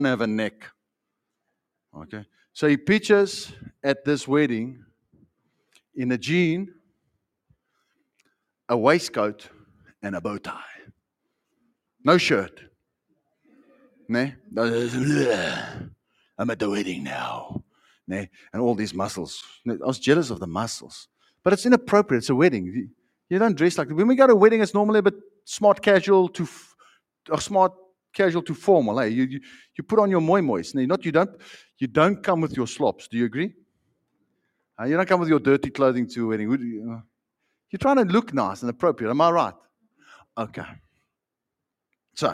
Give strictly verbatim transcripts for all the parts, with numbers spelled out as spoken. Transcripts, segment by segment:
have a neck. Okay. So he pictures at this wedding in a jean, a waistcoat, and a bow tie. No shirt. Ne? I'm at the wedding now. Ne? And all these muscles. I was jealous of the muscles. But it's inappropriate. It's a wedding. You- You don't dress like that. When we go to a wedding, it's normally a bit smart casual to f- or smart casual to formal. Eh? You, you you put on your moi mois. Not you don't you don't come with your slops. Do you agree? Uh, you don't come with your dirty clothing to a wedding. Would you, uh, You're trying to look nice and appropriate. Am I right? Okay. So,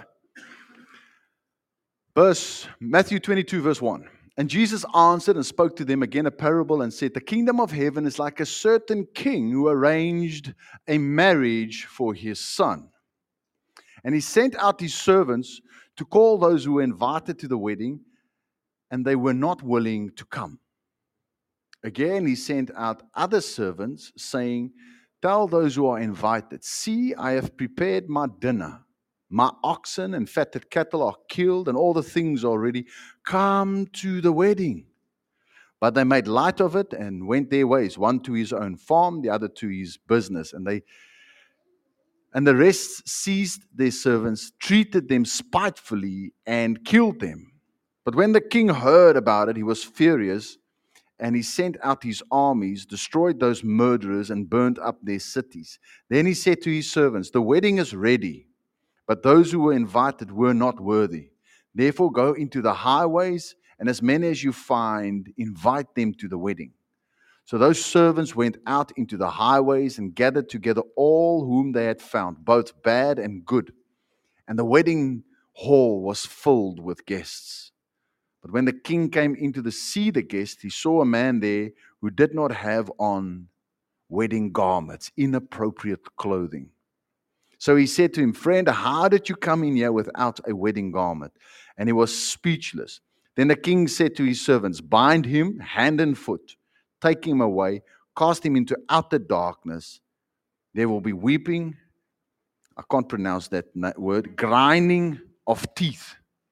verse Matthew twenty-two, verse one. And Jesus answered and spoke to them again a parable and said, the kingdom of heaven is like a certain king who arranged a marriage for his son. And he sent out his servants to call those who were invited to the wedding, and they were not willing to come. Again, he sent out other servants, saying, tell those who are invited, see, I have prepared my dinner. My oxen and fatted cattle are killed, and all the things are ready. Come to the wedding. But they made light of it and went their ways, one to his own farm, the other to his business. And they and the rest seized their servants, treated them spitefully, and killed them. But when the king heard about it, he was furious, and he sent out his armies, destroyed those murderers, and burned up their cities. Then he said to his servants, the wedding is ready, but those who were invited were not worthy. Therefore, go into the highways, and as many as you find, invite them to the wedding. So those servants went out into the highways and gathered together all whom they had found, both bad and good. And the wedding hall was filled with guests. But when the king came into to see the guests, he saw a man there who did not have on wedding garments, inappropriate clothing. So he said to him, friend, how did you come in here without a wedding garment? And he was speechless. Then the king said to his servants, bind him hand and foot, take him away, cast him into outer darkness. There will be weeping. I can't pronounce that word. Grinding of teeth.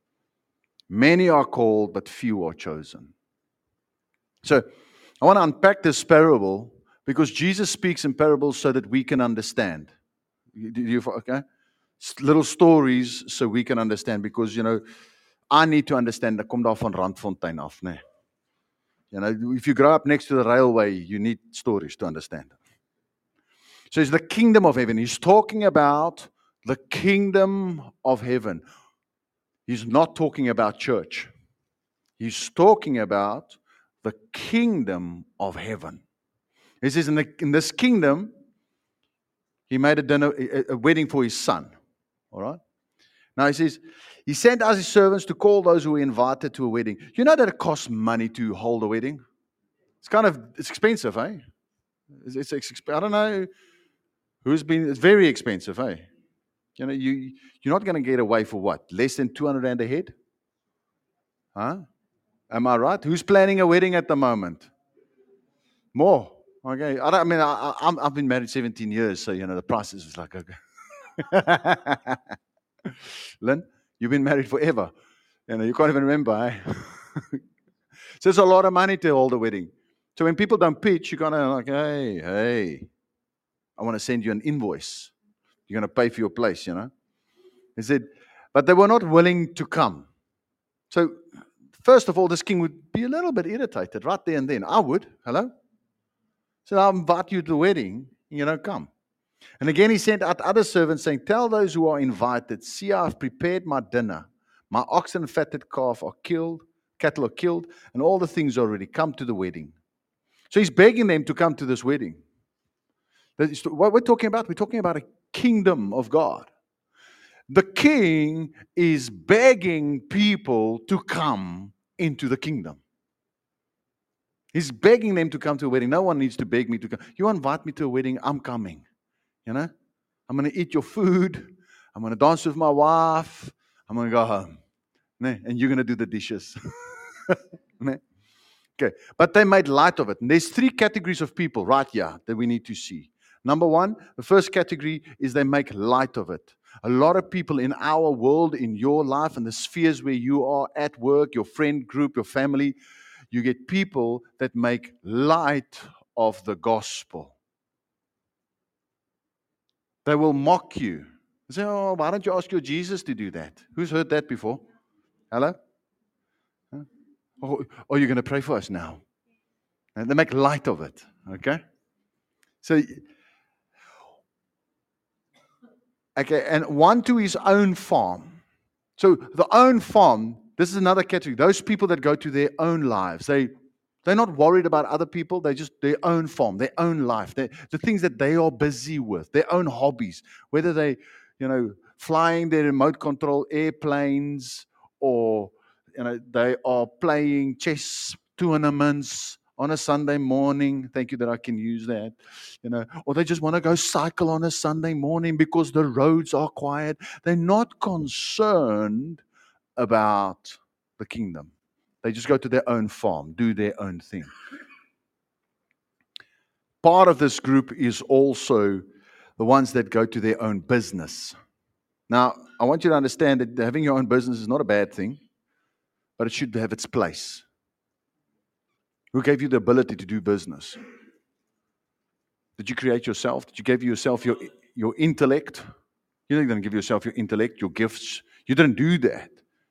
Many are called, but few are chosen. So I want to unpack this parable because Jesus speaks in parables so that we can understand. Do you, okay? Little stories so we can understand, because, you know, I need to understand. Ek kom daar van Randfontein af, né? You know, if you grow up next to the railway, you need stories to understand. So it's the kingdom of heaven. He's talking about the kingdom of heaven. He's not talking about church. He's talking about the kingdom of heaven. He says in, the, in this kingdom, he made a dinner, a, a wedding for his son. All right? Now he says, he sent us his servants to call those who were invited to a wedding. You know that it costs money to hold a wedding? It's kind of, it's expensive, eh? It's, it's, it's I don't know who's been, it's very expensive, eh? You know, you, you're not going to get away for what? Less than two hundred rand a head? Huh? Am I right? Who's planning a wedding at the moment? More. Okay. I, don't, I mean, I, I, I've been married seventeen years, so, you know, the price is like, okay. Lynn, you've been married forever. You know, you can't even remember, eh? So it's a lot of money to hold a wedding. So when people don't pitch, you're kind of like, hey, hey, I want to send you an invoice. You're going to pay for your place, you know. He said, but they were not willing to come. So first of all, this king would be a little bit irritated right there and then. I would. Hello? So I'll invite you to the wedding, you don't come. And again, he sent out other servants saying, tell those who are invited, see, I've prepared my dinner. My oxen and fatted calf are killed, cattle are killed, and all the things are already come to the wedding. So he's begging them to come to this wedding. What we're talking about, we're talking about a kingdom of God. The king is begging people to come into the kingdom. He's begging them to come to a wedding. No one needs to beg me to come. You invite me to a wedding, I'm coming. You know? I'm going to eat your food. I'm going to dance with my wife. I'm going to go home. And you're going to do the dishes. Okay. But they made light of it. And there's three categories of people right here that we need to see. Number one, the first category is they make light of it. A lot of people in our world, in your life, and the spheres where you are at work, your friend group, your family, you get people that make light of the gospel. They will mock you. They say, oh, why don't you ask your Jesus to do that? Who's heard that before? Hello? Huh? Oh, oh, you're going to pray for us now. And they make light of it. Okay? So, okay, and one to his own farm. So the own farm, this is another category. Those people that go to their own lives, they they're not worried about other people. They just their own farm, their own life, they, the things that they are busy with, their own hobbies. Whether they, you know, flying their remote control airplanes, or you know they are playing chess tournaments on a Sunday morning. Thank you that I can use that. You know, or they just want to go cycle on a Sunday morning because the roads are quiet. They're not concerned about the kingdom. They just go to their own farm, do their own thing. Part of this group is also the ones that go to their own business. Now, I want you to understand that having your own business is not a bad thing, but it should have its place. Who gave you the ability to do business? Did you create yourself? Did you give yourself your, your intellect? You didn't give yourself your intellect, your gifts. You didn't do that.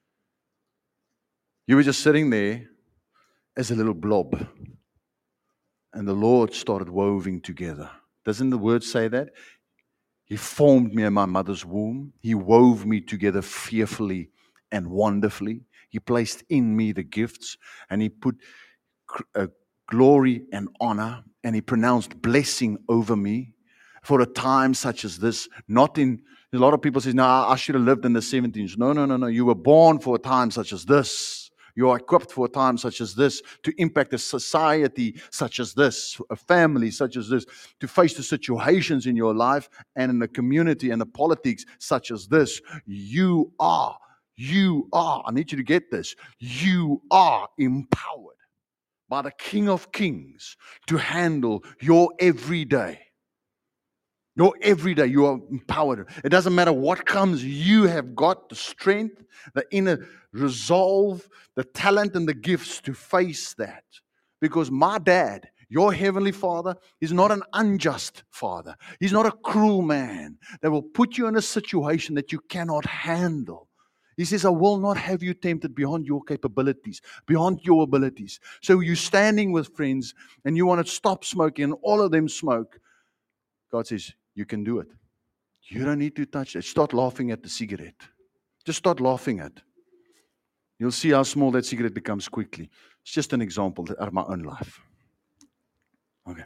You were just sitting there as a little blob. And the Lord started woving together. Doesn't the word say that? He formed me in my mother's womb. He wove me together fearfully and wonderfully. He placed in me the gifts, and He put uh, glory and honor, and He pronounced blessing over me for a time such as this. Not in, a lot of people say, no, I should have lived in the seventies. No, no, no, no. You were born for a time such as this. You are equipped for a time such as this to impact a society such as this, a family such as this, to face the situations in your life and in the community and the politics such as this. You are, you are, I need you to get this, you are empowered by the King of Kings to handle your everyday. Your everyday, you are empowered. It doesn't matter what comes, you have got the strength, the inner resolve, the talent, and the gifts to face that. Because my dad, your heavenly Father, is not an unjust Father. He's not a cruel man that will put you in a situation that you cannot handle. He says, I will not have you tempted beyond your capabilities, beyond your abilities. So you're standing with friends and you want to stop smoking, and all of them smoke. God says, you can do it. You don't need to touch it. Start laughing at the cigarette. Just start laughing at it. You'll see how small that cigarette becomes quickly. It's just an example out of my own life. Okay.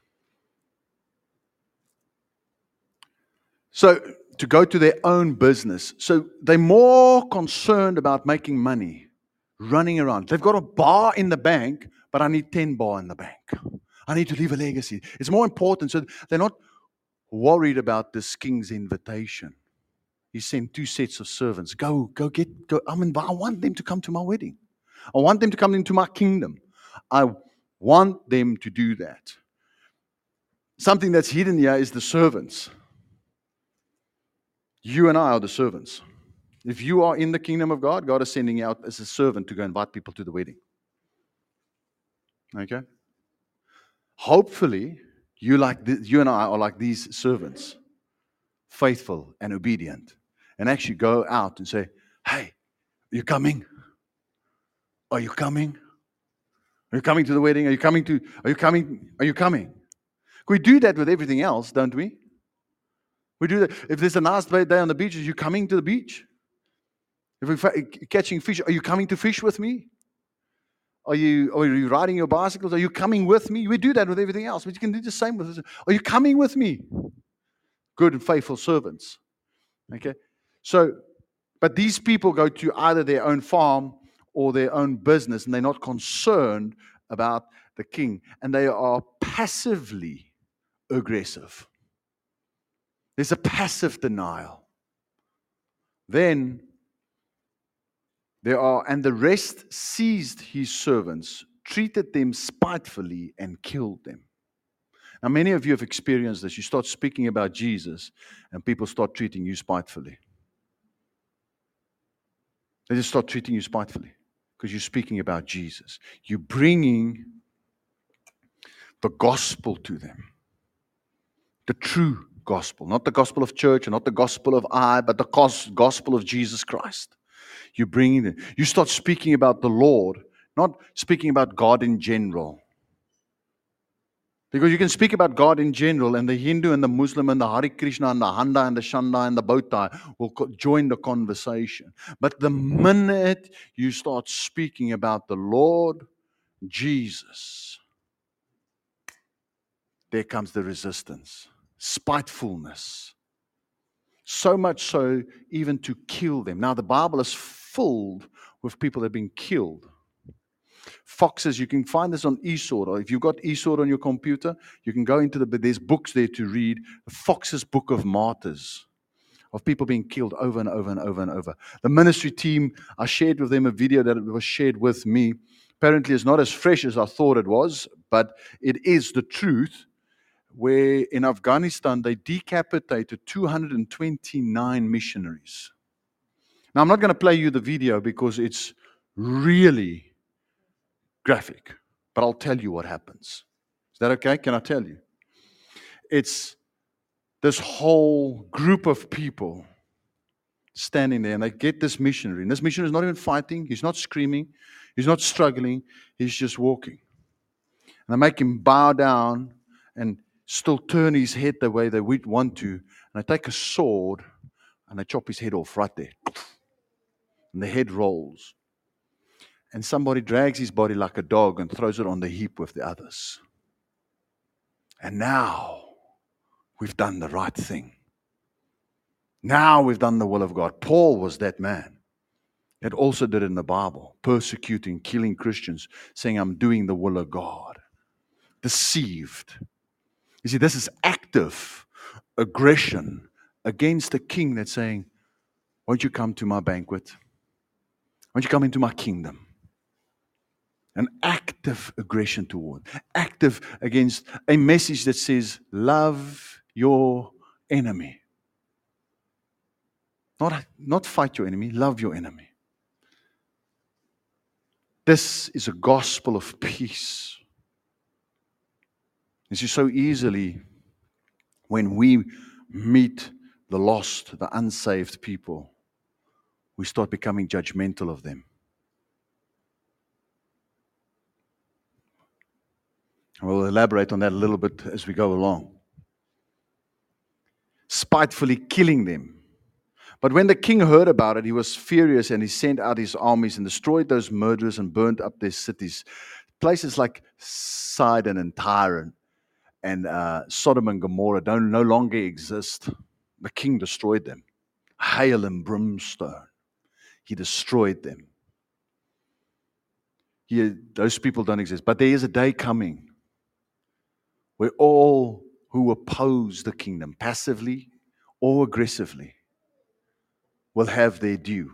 So, to go to their own business. So, they're more concerned about making money, running around. They've got a bar in the bank, but I need ten bar in the bank. I need to leave a legacy. It's more important. So, they're not worried about this king's invitation. He sent two sets of servants. Go, go get, go. I mean, I want them to come to my wedding. I want them to come into my kingdom. I want them to do that. Something that's hidden here is the servants. You and I are the servants. If you are in the kingdom of God, God is sending you out as a servant to go invite people to the wedding. Okay? Hopefully, you like this, you and I are like these servants, faithful and obedient, and actually go out and say, hey, are you coming? Are you coming? Are you coming to the wedding? Are you coming to, are you coming? Are you coming? We do that with everything else, don't we? We do that. If there's a nice day on the beach, are you coming to the beach? If we're catching fish, are you coming to fish with me? Are you, are you riding your bicycles? Are you coming with me? We do that with everything else, but you can do the same with this. Are you coming with me? Good and faithful servants. Okay? So, but these people go to either their own farm or their own business, and they're not concerned about the king. And they are passively aggressive. There's a passive denial. Then there are, and the rest seized his servants, treated them spitefully, and killed them. Now, many of you have experienced this. You start speaking about Jesus, and people start treating you spitefully. They just start treating you spitefully because you're speaking about Jesus. You're bringing the gospel to them. The true gospel, not the gospel of church and not the gospel of I, but the gospel of Jesus Christ. You bring it. You start speaking about the Lord, not speaking about God in general. Because you can speak about God in general, and the Hindu and the Muslim and the Hare Krishna and the Handa and the Shanda and the Bautai will co- join the conversation. But the minute you start speaking about the Lord Jesus, there comes the resistance, spitefulness. So much so, even to kill them. Now, the Bible is filled with people that have been killed. Foxes, you can find this on eSword, or if you've got eSword on your computer, you can go into the, there's books there to read, Fox's Book of Martyrs, of people being killed over and over and over and over. The ministry team, I shared with them a video that was shared with me. Apparently, it's not as fresh as I thought it was, but it is the truth, where in Afghanistan, they decapitated two hundred twenty-nine missionaries. Now, I'm not going to play you the video because it's really graphic, but I'll tell you what happens. Is that okay? Can I tell you? It's this whole group of people standing there, and they get this missionary. And this missionary is not even fighting. He's not screaming. He's not struggling. He's just walking. And they make him bow down and still turn his head the way they would want to. And they take a sword and they chop his head off right there. And the head rolls. And somebody drags his body like a dog and throws it on the heap with the others. And now we've done the right thing. Now we've done the will of God. Paul was that man that also did it in the Bible, persecuting, killing Christians, saying, I'm doing the will of God. Deceived. You see, this is active aggression against a king that's saying, won't you come to my banquet? Won't you come into my kingdom? An active aggression toward, active against a message that says, love your enemy. Not, not fight your enemy, love your enemy. This is a gospel of peace. You see, so easily, when we meet the lost, the unsaved people, we start becoming judgmental of them. We'll elaborate on that a little bit as we go along. Spitefully killing them. But when the king heard about it, he was furious, and he sent out his armies and destroyed those murderers and burned up their cities. Places like Sidon and Tyre and uh, Sodom and Gomorrah don't no longer exist. The king destroyed them. Hail and brimstone. He destroyed them. He, those people don't exist. But there is a day coming where all who oppose the kingdom, passively or aggressively, will have their due.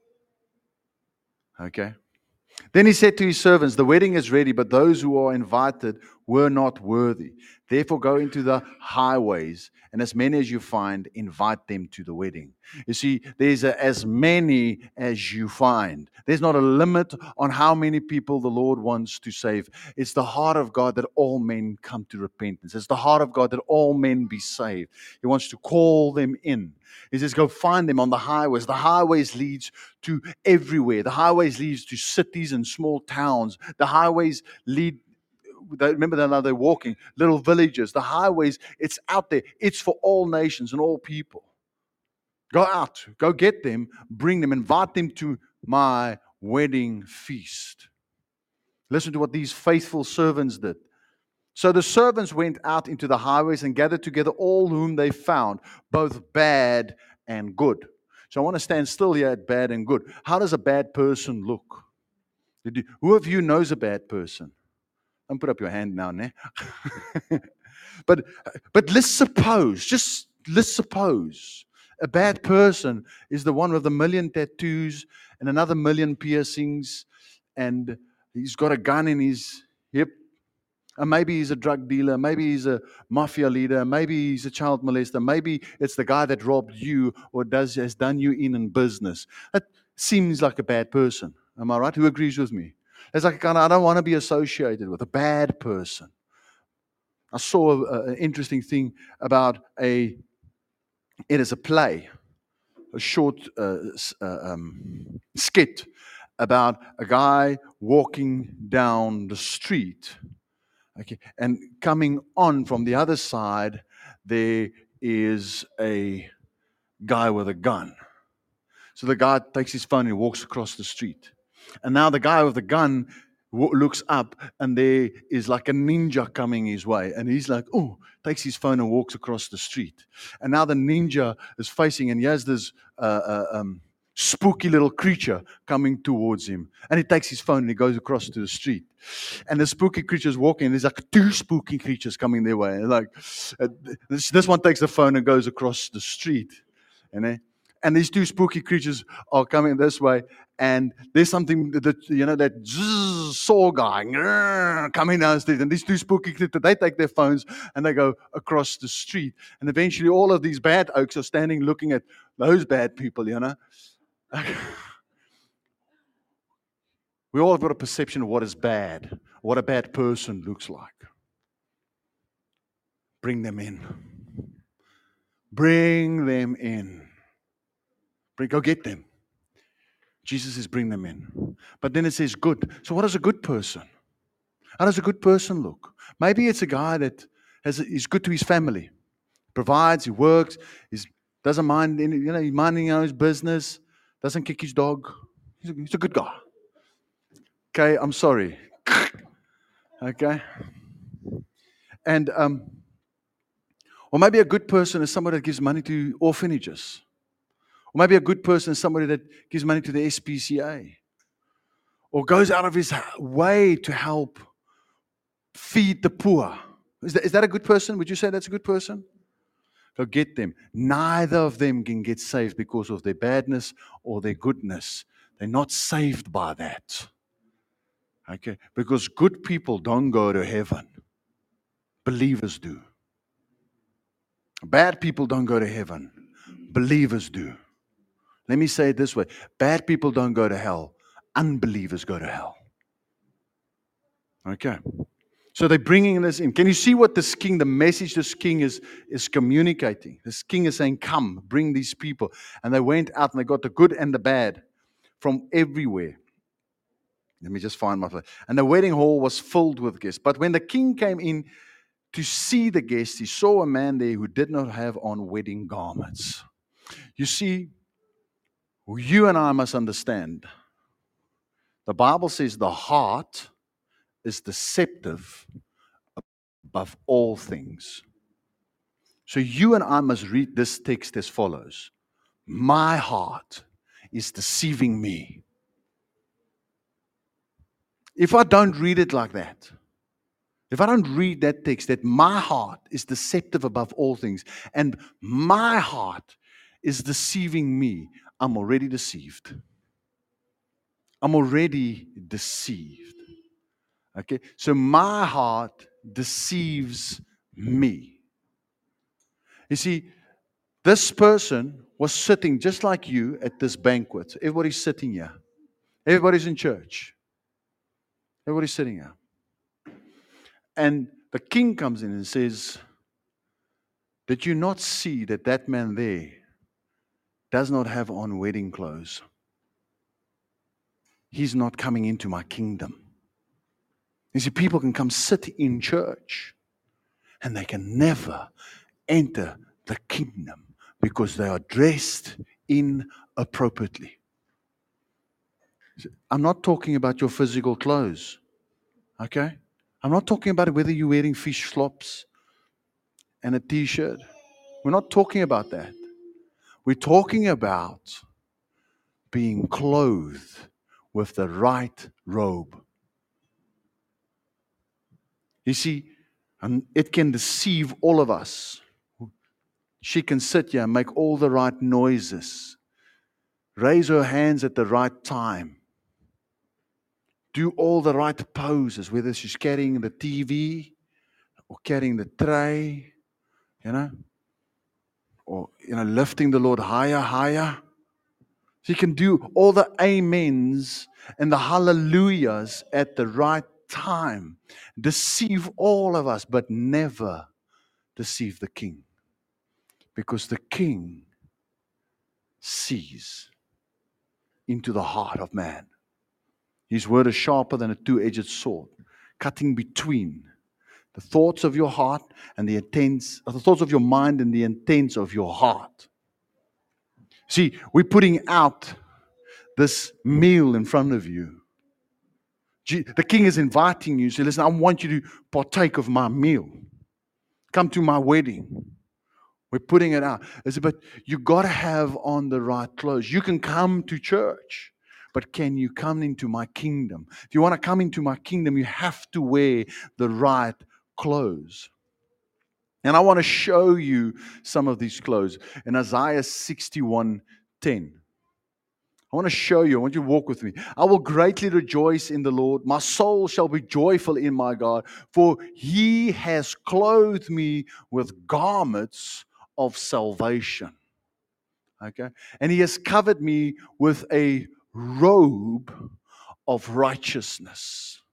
Okay? Then he said to his servants, the wedding is ready, but those who are invited were not worthy. Therefore go into the highways, and as many as you find, invite them to the wedding. You see, there's a, as many as you find. There's not a limit on how many people the Lord wants to save. It's the heart of God that all men come to repentance. It's the heart of God that all men be saved. He wants to call them in. He says, go find them on the highways. The highways leads to everywhere. The highways leads to cities and small towns. The highways lead, remember that now they're walking, little villages. The highways, it's out there. It's for all nations and all people. Go out, go get them, bring them, invite them to my wedding feast. Listen to what these faithful servants did. So the servants went out into the highways and gathered together all whom they found, both bad and good. So I want to stand still here at bad and good. How does a bad person look? Did you, who of you knows a bad person? Don't put up your hand now, ne? but but let's suppose, just let's suppose, a bad person is the one with a million tattoos and another million piercings, and he's got a gun in his hip. And maybe he's a drug dealer, maybe he's a mafia leader, maybe he's a child molester, maybe it's the guy that robbed you or does has done you in in business. That seems like a bad person. Am I right? Who agrees with me? It's like, kind of, I don't want to be associated with a bad person. I saw an interesting thing about a, it is a play, a short uh, uh, um, skit about a guy walking down the street. Okay, and coming on from the other side, there is a guy with a gun. So the guy takes his phone and walks across the street. And now the guy with the gun w- looks up, and there is like a ninja coming his way. And he's like, oh, takes his phone and walks across the street. And now the ninja is facing, and he has this uh, uh, um, spooky little creature coming towards him. And he takes his phone and he goes across to the street. And the spooky creature's walking, and there's like two spooky creatures coming their way. And like, uh, this, this one takes the phone and goes across the street. And then, and these two spooky creatures are coming this way, and there's something that, you know, that zzz, saw guy grrr, coming down the street, and these two spooky creatures, they take their phones and they go across the street, and eventually all of these bad oaks are standing looking at those bad people, you know. We all have got a perception of what is bad, what a bad person looks like. Bring them in. Bring them in. Bring, go get them. Jesus says, bring them in. But then it says good. So what is a good person? How does a good person look? Maybe it's a guy that has, is good to his family. Provides, he works, he doesn't mind, any, you know, he's minding his business, doesn't kick his dog. He's a, he's a good guy. Okay, I'm sorry. Okay. And, um, or maybe a good person is somebody that gives money to orphanages. Or maybe a good person is somebody that gives money to the S P C A. Or goes out of his way to help feed the poor. Is that, is that a good person? Would you say that's a good person? Go get them. Neither of them can get saved because of their badness or their goodness. They're not saved by that. Okay? Because good people don't go to heaven. Believers do. Bad people don't go to heaven. Believers do. Let me say it this way. Bad people don't go to hell. Unbelievers go to hell. Okay. So they're bringing this in. Can you see what this king, the message this king is, is communicating? This king is saying, come, bring these people. And they went out and they got the good and the bad from everywhere. Let me just find my place. And the wedding hall was filled with guests. But when the king came in to see the guests, he saw a man there who did not have on wedding garments. You see, you and I must understand. The Bible says the heart is deceptive above all things. So you and I must read this text as follows. My heart is deceiving me. If I don't read it like that, if I don't read that text, that my heart is deceptive above all things, and my heart is deceiving me, I'm already deceived. I'm already deceived. Okay? So my heart deceives me. You see, this person was sitting just like you at this banquet. Everybody's sitting here. Everybody's in church. Everybody's sitting here. And the king comes in and says, did you not see that that man there does not have on wedding clothes? He's not coming into my kingdom. You see, people can come sit in church and they can never enter the kingdom because they are dressed inappropriately. I'm not talking about your physical clothes, okay? I'm not talking about whether you're wearing fish flops and a t-shirt. We're not talking about that. We're talking about being clothed with the right robe. You see, and it can deceive all of us. She can sit here and make all the right noises, raise her hands at the right time, do all the right poses, whether she's carrying the T V or carrying the tray, you know, or, you know, lifting the Lord higher, higher. She can do all the amens and the hallelujahs at the right time. Deceive all of us, but never deceive the King. Because the King sees into the heart of man. His word is sharper than a two-edged sword, cutting between the thoughts of your heart and the intents, the thoughts of your mind and the intents of your heart. See, we're putting out this meal in front of you. The King is inviting you. Say, listen, I want you to partake of my meal. Come to my wedding. We're putting it out. I said, but you got to have on the right clothes. You can come to church, but can you come into my kingdom? If you want to come into my kingdom, you have to wear the right clothes. And I want to show you some of these clothes. In Isaiah sixty-one ten. I want to show you. I want you to walk with me. I will greatly rejoice in the Lord. My soul shall be joyful in my God, for he has clothed me with garments of salvation. Okay? And he has covered me with a robe of righteousness.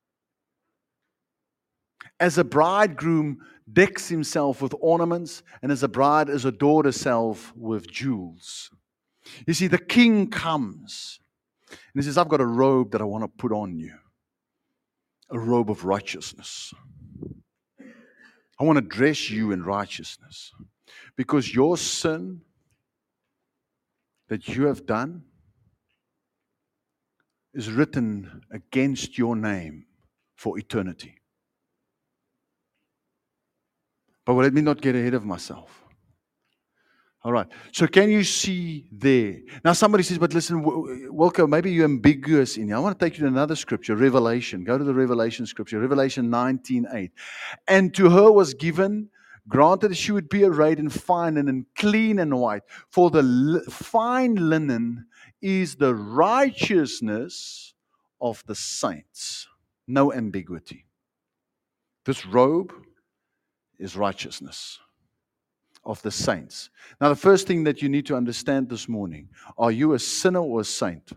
As a bridegroom decks himself with ornaments, and as a bride is adored herself with jewels. You see, the King comes. And he says, I've got a robe that I want to put on you. A robe of righteousness. I want to dress you in righteousness. Because your sin that you have done is written against your name for eternity. But let me not get ahead of myself. All right. So can you see there? Now somebody says, but listen, Wilco, maybe you're ambiguous in here. I want to take you to another scripture, Revelation. Go to the Revelation scripture, Revelation nineteen eight. And to her was given, granted that she would be arrayed in fine linen, clean and white. For the li- fine linen is the righteousness of the saints. No ambiguity. This robe is righteousness of the saints. Now, the first thing that you need to understand this morning, are you a sinner or a saint?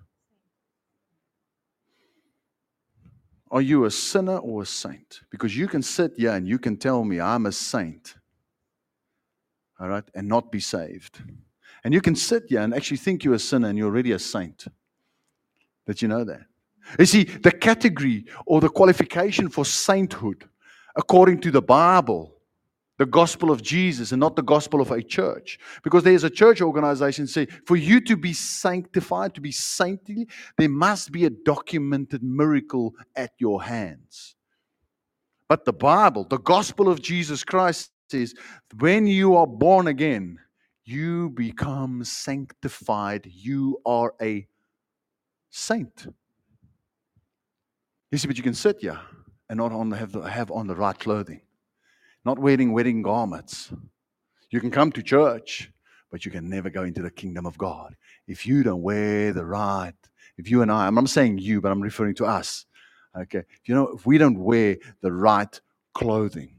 Are you a sinner or a saint? Because you can sit here and you can tell me I'm a saint, all right, and not be saved. And you can sit here and actually think you're a sinner and you're already a saint. Did you know that? You see, the category or the qualification for sainthood, according to the Bible, the gospel of Jesus and not the gospel of a church. Because there's a church organization say, for you to be sanctified, to be saintly, there must be a documented miracle at your hands. But the Bible, the gospel of Jesus Christ says, when you are born again, you become sanctified. You are a saint. You see, but you can sit here and not on the, have, the, have on the right clothing. Not wearing wedding garments. You can come to church, but you can never go into the kingdom of God if you don't wear the right. If you and I, I'm not saying you, but I'm referring to us. Okay, you know, if we don't wear the right clothing.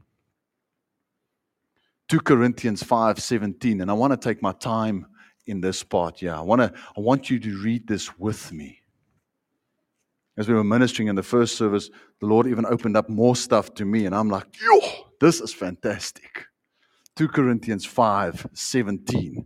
Second Corinthians five seventeen, and I want to take my time in this part. Yeah, I want to. I want you to read this with me. As we were ministering in the first service, the Lord even opened up more stuff to me, and I'm like, yo, this is fantastic. Second Corinthians five seventeen.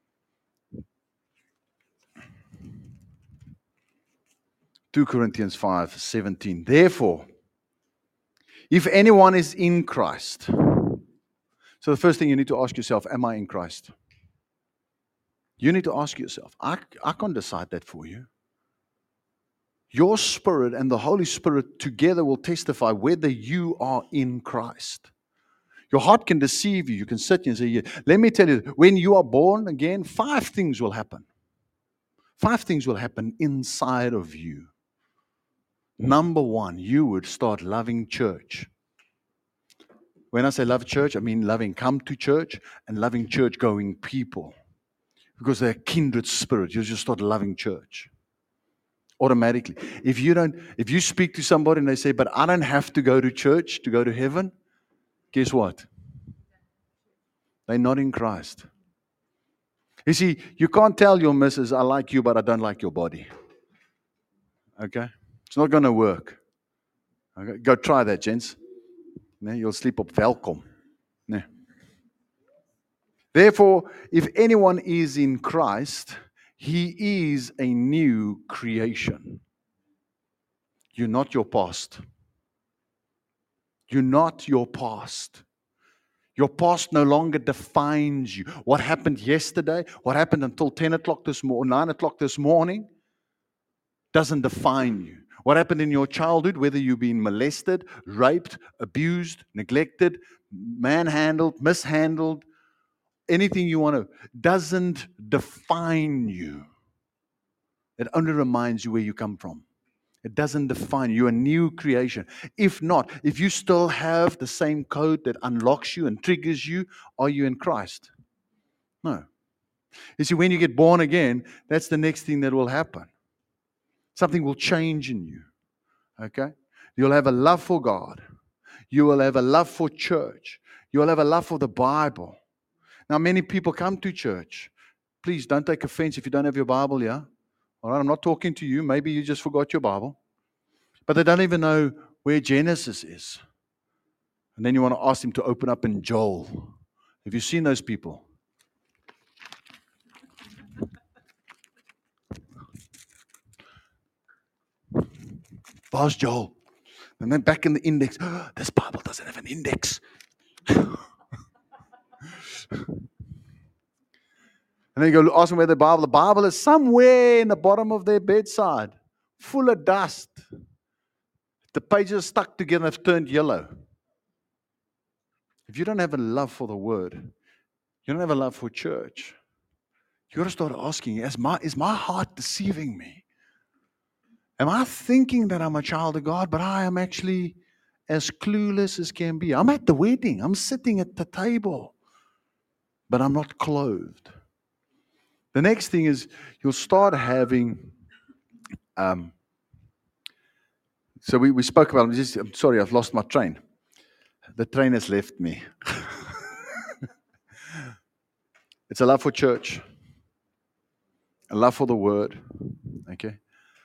Second Corinthians five seventeen. Therefore, if anyone is in Christ. So the first thing you need to ask yourself, am I in Christ? You need to ask yourself. I, I can't decide that for you. Your spirit and the Holy Spirit together will testify whether you are in Christ. Your heart can deceive you. You can sit here and say, yeah. Let me tell you, when you are born again, five things will happen. Five things will happen inside of you. Number one, you would start loving church. When I say love church, I mean loving come to church and loving church-going people. Because they're kindred spirit. You'll just start loving church. Automatically. If you don't, if you speak to somebody and they say, but I don't have to go to church to go to heaven, guess what? They're not in Christ. You see, you can't tell your missus, I like you, but I don't like your body. Okay? It's not going to work. Okay? Go try that, gents. Nee, you'll sleep op welkom. Nee. Therefore, if anyone is in Christ, he is a new creation. You're not your past. You're not your past. Your past no longer defines you. What happened yesterday, what happened until ten o'clock this morning, nine o'clock this morning, doesn't define you. What happened in your childhood, whether you've been molested, raped, abused, neglected, manhandled, mishandled, anything you want to, doesn't define you. It only reminds you where you come from. It doesn't define you. You're a new creation. If not, if you still have the same code that unlocks you and triggers you, are you in Christ? No. You see, when you get born again, that's the next thing that will happen. Something will change in you. Okay? You'll have a love for God. You will have a love for church. You will have a love for the Bible. Now, many people come to church. Please don't take offense if you don't have your Bible here. All right, I'm not talking to you. Maybe you just forgot your Bible. But they don't even know where Genesis is. And then you want to ask them to open up in Joel. Have you seen those people? Where's Joel? And then back in the index, oh, this Bible doesn't have an index. And then you go ask them where the Bible, the Bible is somewhere in the bottom of their bedside, full of dust. The pages are stuck together and have turned yellow. If you don't have a love for the Word, you don't have a love for church, you got to start asking, is my, is my heart deceiving me? Am I thinking that I'm a child of God, but I am actually as clueless as can be? I'm at the wedding. I'm sitting at the table, but I'm not clothed. The next thing is you'll start having, um, so we, we spoke about, I'm, just, I'm sorry, I've lost my train. The train has left me. It's a love for church, a love for the Word, okay?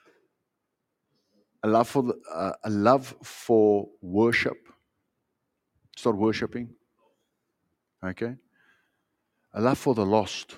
A love for the, uh, a love for worship. Start worshiping, okay? A love for the lost.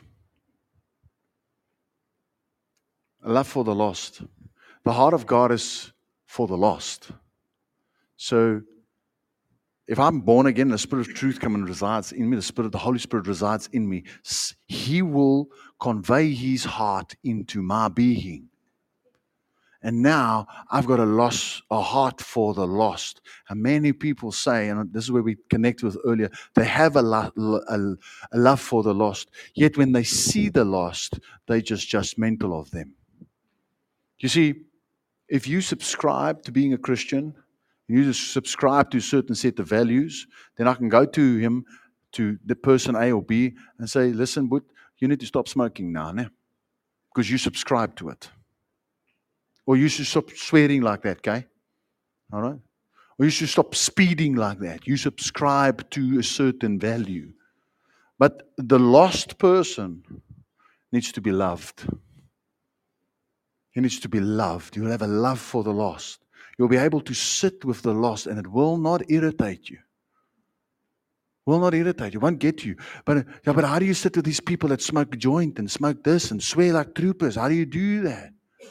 A love for the lost. The heart of God is for the lost. So, if I'm born again, the Spirit of truth comes and resides in me, the Spirit, the Holy Spirit resides in me, He will convey His heart into my being. And now I've got a loss, a heart for the lost. And many people say, and this is where we connected with earlier, they have a, lo- a, a love for the lost. Yet when they see the lost, they just judgmental of them. You see, if you subscribe to being a Christian, you just subscribe to a certain set of values, then I can go to him, to the person A or B, and say, listen, but you need to stop smoking now, ne? Because you subscribe to it. Or you should stop swearing like that, okay? All right? Or you should stop speeding like that. You subscribe to a certain value. But the lost person needs to be loved. He needs to be loved. You'll have a love for the lost. You'll be able to sit with the lost and it will not irritate you. Will not irritate you. Won't get you. But, yeah, but how do you sit with these people that smoke a joint and smoke this and swear like troopers? How do you do that?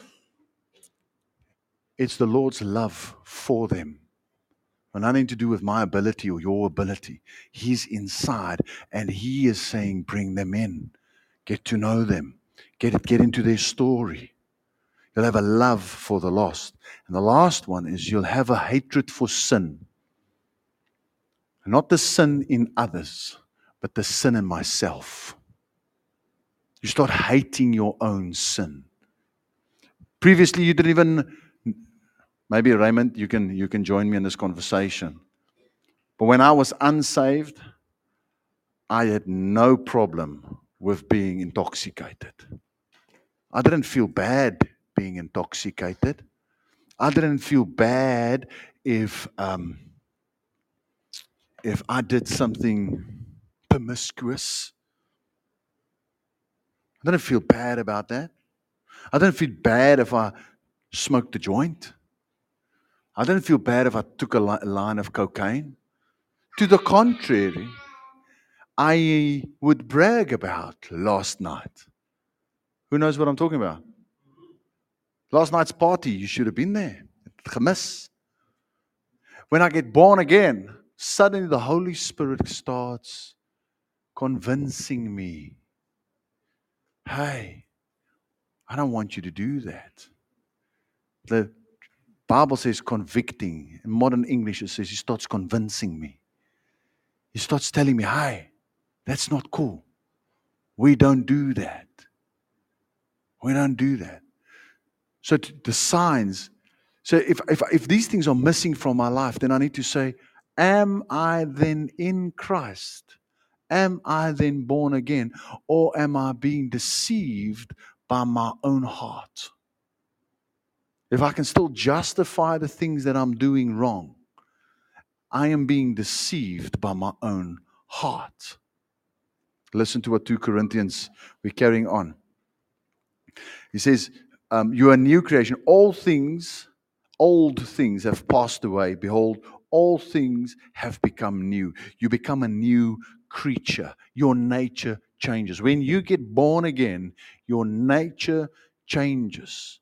It's the Lord's love for them. And nothing to do with my ability or your ability. He's inside and He is saying, bring them in. Get to know them. Get, get into their story. You'll have a love for the lost. And the last one is you'll have a hatred for sin. Not the sin in others, but the sin in myself. You start hating your own sin. Previously, you didn't even, maybe Raymond, you can, you can join me in this conversation. But when I was unsaved, I had no problem with being intoxicated. I didn't feel bad being intoxicated. I didn't feel bad if um, if I did something promiscuous. I didn't feel bad about that. I didn't feel bad if I smoked a joint. I didn't feel bad if I took a, li- a line of cocaine. To the contrary, I would brag about last night. Who knows what I'm talking about? Last night's party, you should have been there. Gemis. When I get born again, suddenly the Holy Spirit starts convincing me, hey, I don't want you to do that. The Bible says convicting. In modern English, it says he starts convincing me. He starts telling me, hey, that's not cool. We don't do that. We don't do that. So t- the signs, so if, if, if these things are missing from my life, then I need to say, am I then in Christ? Am I then born again? Or am I being deceived by my own heart? If I can still justify the things that I'm doing wrong, I am being deceived by my own heart. Listen to what two Corinthians, we're carrying on. He says, um, you are a new creation. All things, old things have passed away. Behold, all things have become new. You become a new creature. Your nature changes. When you get born again, your nature changes.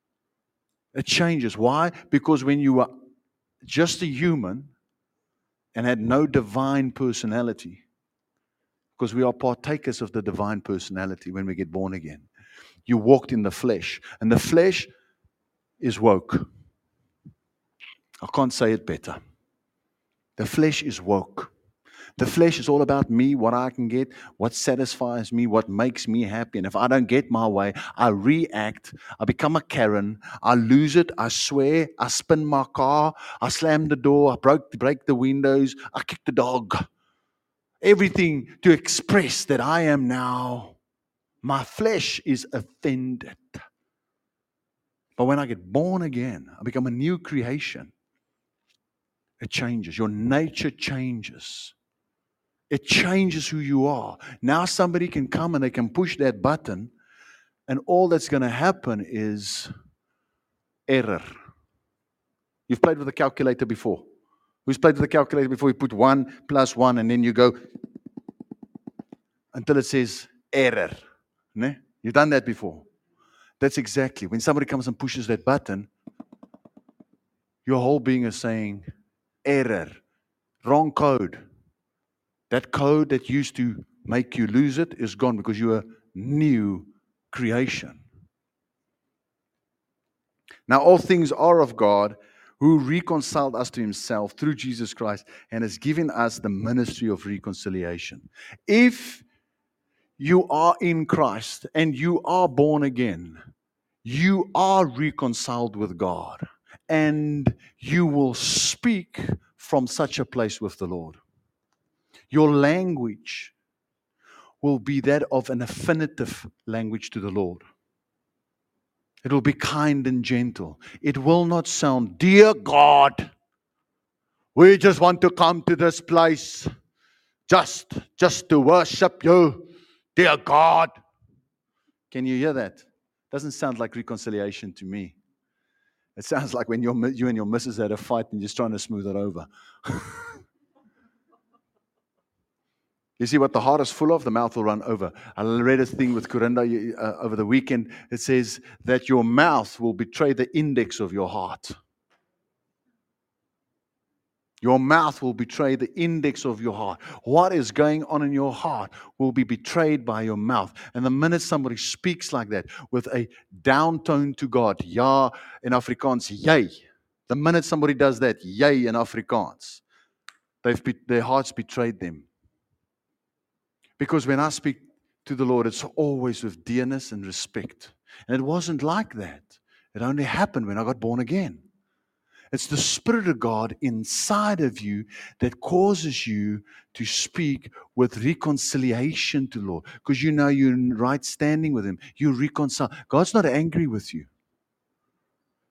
It changes. Why? Because when you were just a human and had no divine personality, because we are partakers of the divine personality when we get born again. You walked in the flesh, and the flesh is woke. I can't say it better. The flesh is woke. The flesh is all about me, what I can get, what satisfies me, what makes me happy. And if I don't get my way, I react. I become a Karen. I lose it. I swear. I spin my car. I slam the door. I broke, break the windows. I kick the dog. Everything to express that I am now. My flesh is offended. But when I get born again, I become a new creation. It changes. Your nature changes. It changes who you are. Now somebody can come and they can push that button, and all that's going to happen is error. You've played with a calculator before. Who's played with a calculator before? You put one plus one, and then you go until it says error. Ne? You've done that before. That's exactly. When somebody comes and pushes that button, your whole being is saying, error, wrong code. That code that used to make you lose it is gone because you're a new creation. Now all things are of God, who reconciled us to himself through Jesus Christ and has given us the ministry of reconciliation. If you are in Christ and you are born again, you are reconciled with God, and you will speak from such a place with the Lord. Your language will be that of an affinitive language to the Lord. It will be kind and gentle. It will not sound, dear God, we just want to come to this place just, just to worship you, dear God. Can you hear that? Doesn't sound like reconciliation to me. It sounds like when you're, you and your missus had a fight and you're just trying to smooth it over. You see, what the heart is full of, the mouth will run over. I read a thing with Corinda uh, over the weekend. It says that your mouth will betray the index of your heart. Your mouth will betray the index of your heart. What is going on in your heart will be betrayed by your mouth. And the minute somebody speaks like that with a down tone to God, ja in Afrikaans, jy. The minute somebody does that, jy in Afrikaans, they've be, their hearts betrayed them. Because when I speak to the Lord, it's always with dearness and respect. And it wasn't like that. It only happened when I got born again. It's the Spirit of God inside of you that causes you to speak with reconciliation to the Lord. Because you know you're in right standing with Him. You reconcile. God's not angry with you.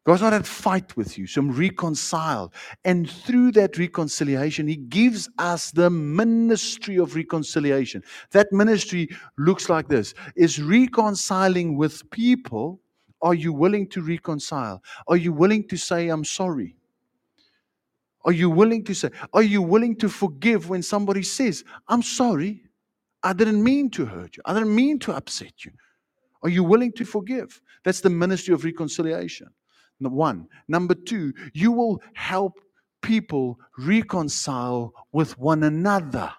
God's not at fight with you. So reconcile. And through that reconciliation, He gives us the ministry of reconciliation. That ministry looks like this. Is reconciling with people. Are you willing to reconcile? Are you willing to say, I'm sorry? Are you willing to say, are you willing to forgive when somebody says, I'm sorry, I didn't mean to hurt you. I didn't mean to upset you. Are you willing to forgive? That's the ministry of reconciliation. Number one. Number two, you will help people reconcile with one another.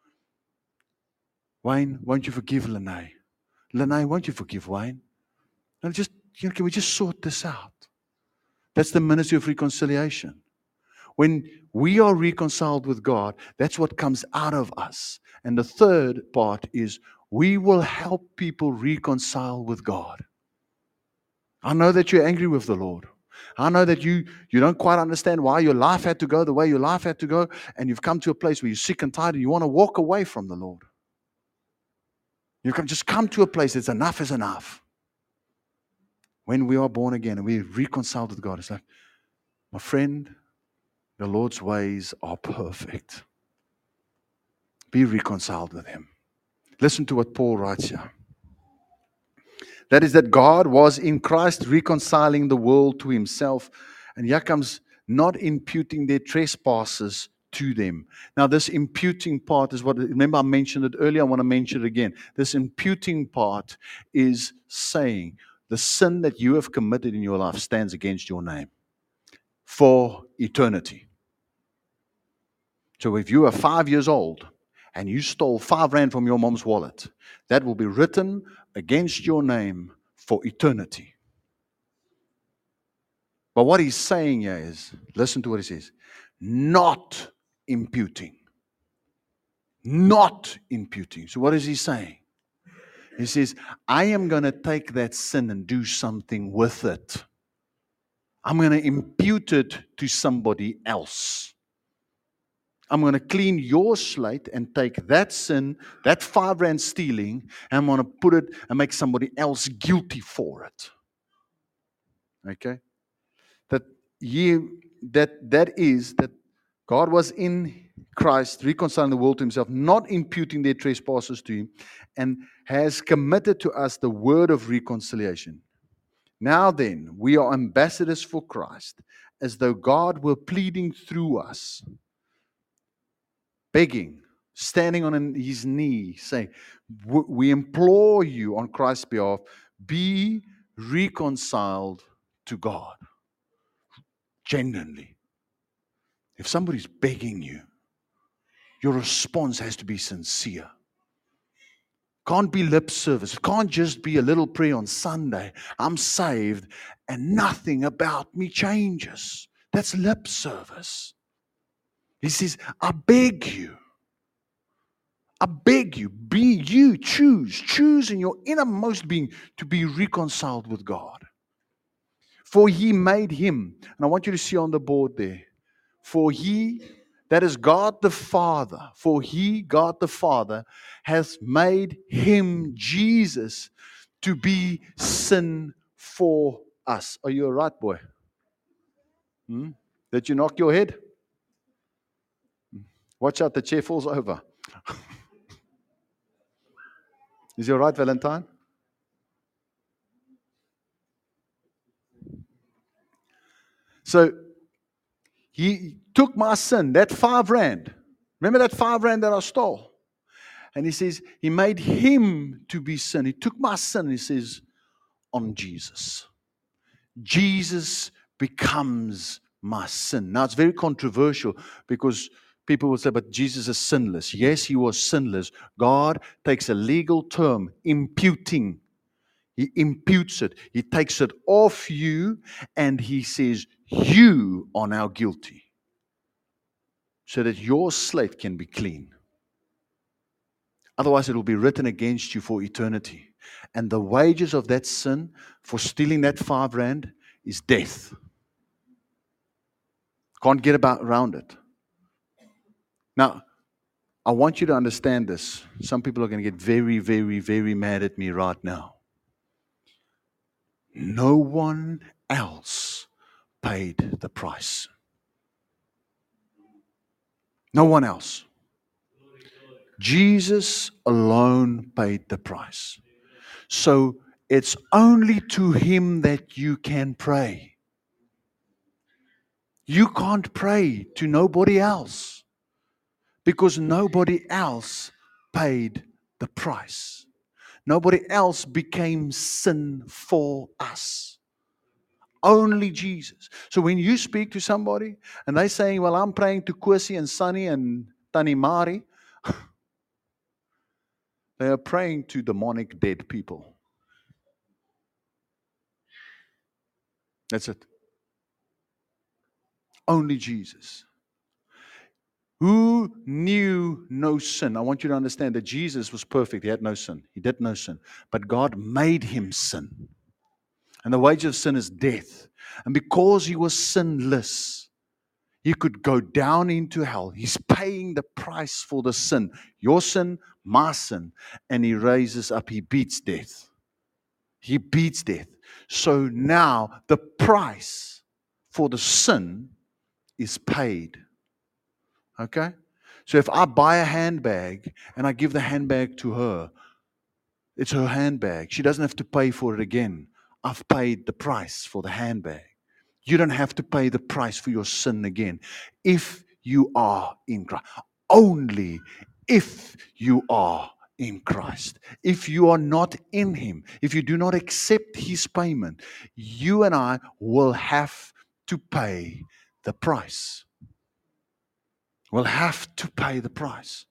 Wayne, won't you forgive Lene? Lene, won't you forgive Wayne? No, just, you know, can we just sort this out? That's the ministry of reconciliation. When we are reconciled with God, that's what comes out of us. And the third part is we will help people reconcile with God. I know that you're angry with the Lord. I know that you, you don't quite understand why your life had to go the way your life had to go, and you've come to a place where you're sick and tired and you want to walk away from the Lord. You can just come to a place that's enough is enough. When we are born again and we're reconciled with God, it's like, my friend, the Lord's ways are perfect. Be reconciled with Him. Listen to what Paul writes here. That is that God was in Christ reconciling the world to Himself. And here comes not imputing their trespasses to them. Now this imputing part is what, remember I mentioned it earlier, I want to mention it again. This imputing part is saying the sin that you have committed in your life stands against your name for eternity. So if you are five years old and you stole five rand from your mom's wallet, that will be written against your name for eternity. But what he's saying here is, listen to what he says, not imputing. Not imputing. So what is he saying? He says, I am going to take that sin and do something with it. I'm going to impute it to somebody else. I'm going to clean your slate and take that sin, that five rand stealing, and I'm going to put it and make somebody else guilty for it. Okay? That you, that that is that God was in Christ, reconciling the world to Himself, not imputing their trespasses to Him, and has committed to us the word of reconciliation. Now then, we are ambassadors for Christ, as though God were pleading through us. Begging, standing on His knee, saying, we implore you on Christ's behalf, be reconciled to God. Genuinely. If somebody's begging you, your response has to be sincere. Can't be lip service. It can't just be a little prayer on Sunday. I'm saved and nothing about me changes. That's lip service. He says, I beg you. I beg you, be you, choose, choose in your innermost being to be reconciled with God. For He made Him, and I want you to see on the board there, for He, that is God the Father, for He, God the Father, has made Him, Jesus, to be sin for us. Are you all right, boy? Hmm? Did you knock your head? Watch out, the chair falls over. Is he all right, Valentine? So, He took my sin, that five rand. Remember that five rand that I stole? And He says, He made Him to be sin. He took my sin, He says, on Jesus. Jesus becomes my sin. Now, it's very controversial because people will say, but Jesus is sinless. Yes, He was sinless. God takes a legal term, imputing. He imputes it. He takes it off you and He says, you are now guilty. So that your slate can be clean. Otherwise, it will be written against you for eternity. And the wages of that sin for stealing that five rand is death. Can't get about around it. Now, I want you to understand this. Some people are going to get very, very, very mad at me right now. No one else paid the price. No one else. Jesus alone paid the price. So it's only to Him that you can pray. You can't pray to nobody else because nobody else paid the price. Nobody else became sin for us. Only Jesus. So when you speak to somebody and they're saying, well, I'm praying to Kwesi and Sunny and Tanimari, they are praying to demonic dead people. That's it. Only Jesus. Who knew no sin? I want you to understand that Jesus was perfect. He had no sin. He did no sin. But God made him sin. And the wages of sin is death. And because he was sinless, he could go down into hell. He's paying the price for the sin. Your sin, my sin. And he raises up. He beats death. He beats death. So now the price for the sin is paid. Okay? So if I buy a handbag and I give the handbag to her, it's her handbag. She doesn't have to pay for it again. I've paid the price for the handbag. You don't have to pay the price for your sin again. If you are in Christ. Only if you are in Christ. If you are not in Him, if you do not accept His payment, you and I will have to pay the price. We'll have to pay the price.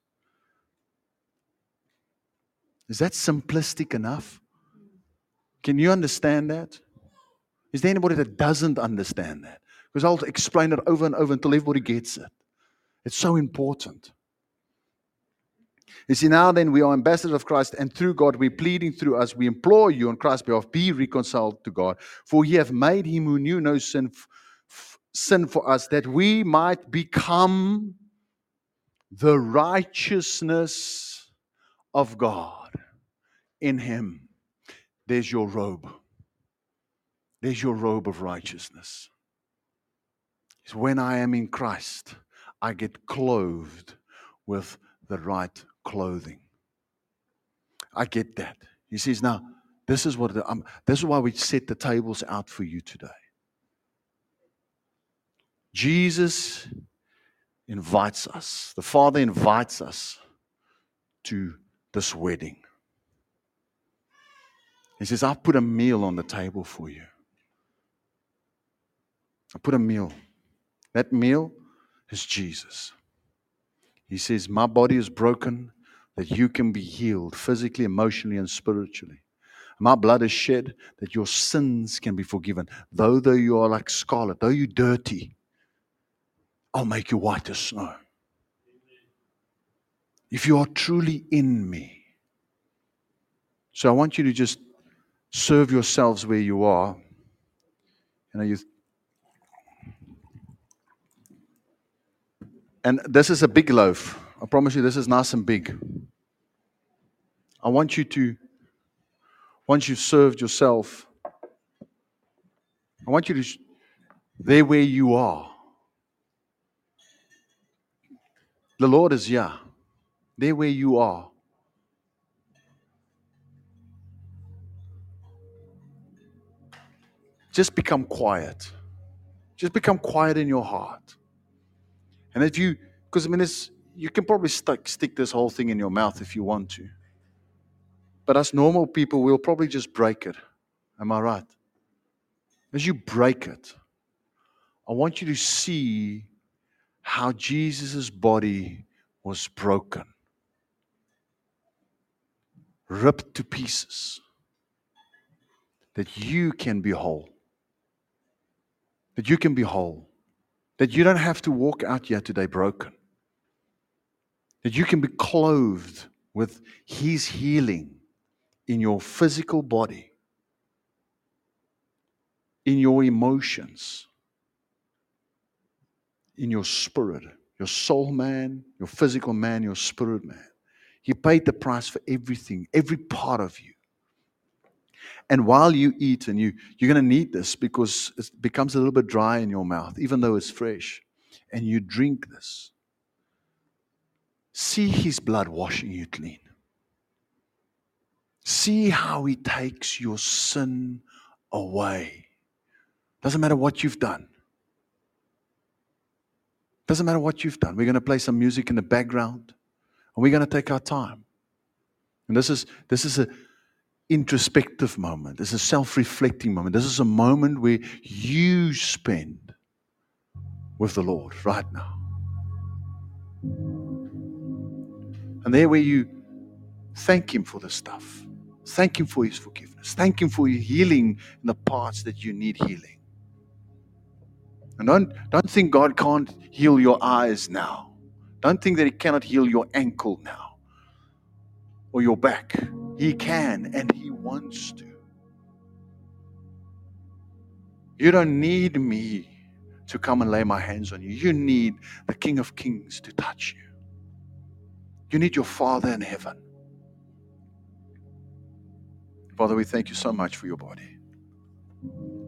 Is that simplistic enough? Can you understand that? Is there anybody that doesn't understand that? Because I'll explain it over and over until everybody gets it. It's so important. You see, now then, we are ambassadors of Christ, and through God, we're pleading through us. We implore you on Christ's behalf, be reconciled to God. For He hath made Him who knew no sin, f- f- sin for us, that we might become the righteousness of God in Him. There's your robe. There's your robe of righteousness. It's when I am in Christ, I get clothed with the right clothing. I get that. He says, now, this is what the, um, this is why we set the tables out for you today. Jesus invites us. The Father invites us to this wedding. He says, I've put a meal on the table for you. I put a meal. That meal is Jesus. He says, my body is broken that you can be healed physically, emotionally, and spiritually. My blood is shed that your sins can be forgiven. Though, though you are like scarlet, though you're dirty, I'll make you white as snow. If you are truly in me. So I want you to just serve yourselves where you are. You know, you, and this is a big loaf. I promise you, this is nice and big. I want you to, once you've served yourself, I want you to, there where you are. The Lord is here. There where you are. Just become quiet. Just become quiet in your heart. And if you, because I mean, it's, you can probably stick, stick this whole thing in your mouth if you want to. But us normal people will probably just break it. Am I right? As you break it, I want you to see how Jesus' body was broken, ripped to pieces, that you can be whole. That you can be whole. That you don't have to walk out here today broken. That you can be clothed with His healing in your physical body, in your emotions, in your spirit, your soul man, your physical man, your spirit man. He paid the price for everything, every part of you. And while you eat, and you, you're going to need this because it becomes a little bit dry in your mouth, even though it's fresh, and you drink this, see His blood washing you clean. See how He takes your sin away. Doesn't matter what you've done. Doesn't matter what you've done. We're going to play some music in the background, and we're going to take our time. And this is this is a introspective moment. This is a self-reflecting moment. This is a moment where you spend with the Lord right now. And there where you thank Him for the stuff. Thank Him for His forgiveness. Thank Him for your healing in the parts that you need healing. And don't, don't think God can't heal your eyes now. Don't think that He cannot heal your ankle now or your back. He can, and He wants to. You don't need me to come and lay my hands on you. You need the King of Kings to touch you. You need your Father in heaven. Father, we thank you so much for your body.